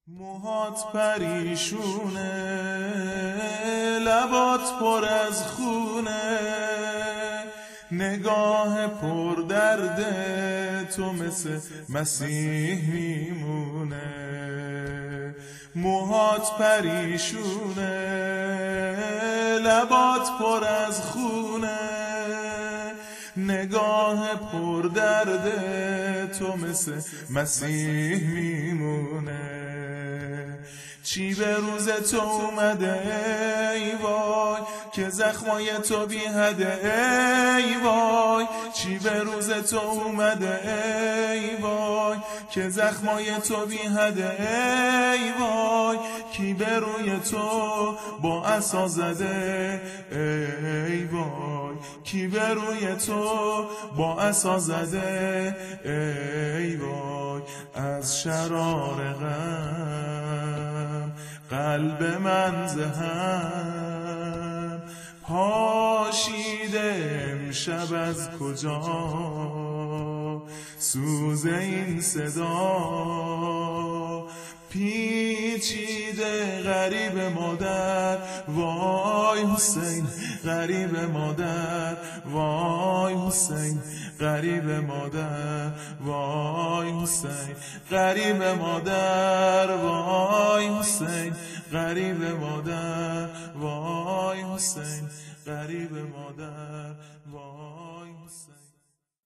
موهات پریشونه، لبات پر از خونه، نگاه پر درده تو مثل مسیح میمونه. موهات پریشونه، لبات پر از خونه، نگاه پر درده تو مثل مسیح میمونه. چی به روز تو اومده ای وای که زخمای تو بی حده ای وای. چی به روز تو اومده ای وای که زخمای تو بی حده ای وای. کی به روی تو با عصا زده ای وای. کی به روی تو با عصا زده ای وای. از شرار غم قلب من زهم پاشیده امشب از کجا سوز این صدا. پیچیده غریب مادر وای حسین، غریب مادر وای حسین، غریب مادر وای حسین، غریب مادر وای حسین، غریب مادر وای حسین، غریب مادر وای حسین.